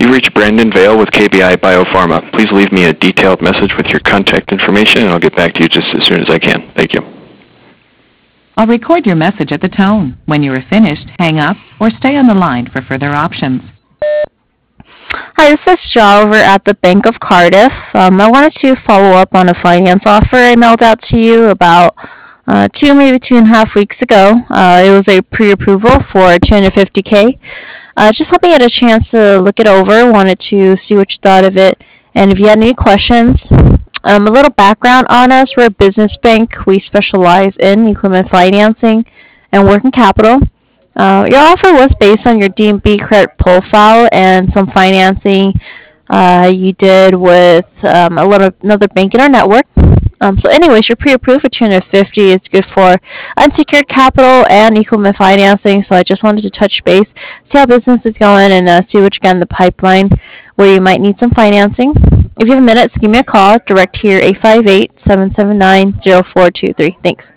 You reached Brandon Vale with KBI Biopharma. Please leave me a detailed message with your contact information, and I'll get back to you just as soon as I can. Thank you. I'll record your message at the tone. When you are finished, hang up or stay on the line for further options. Hi, this is Shaw over at the Bank of Cardiff. I wanted to follow up on a finance offer I mailed out to you about maybe 2.5 weeks ago. It was a pre-approval for $250K. Just hoping you had a chance to look it over. Wanted to see what you thought of it, and if you had any questions. A little background on us: we're a business bank. We specialize in equipment financing and working capital. Your offer was based on your D&B credit profile and some financing you did with another bank in our network. So anyways, you're pre-approved for $250. It's good for unsecured capital and equipment financing. So I just wanted to touch base, see how business is going, and see what you got in the pipeline where you might need some financing. If you have a minute, give me a call. Direct here, 858-779-0423. Thanks.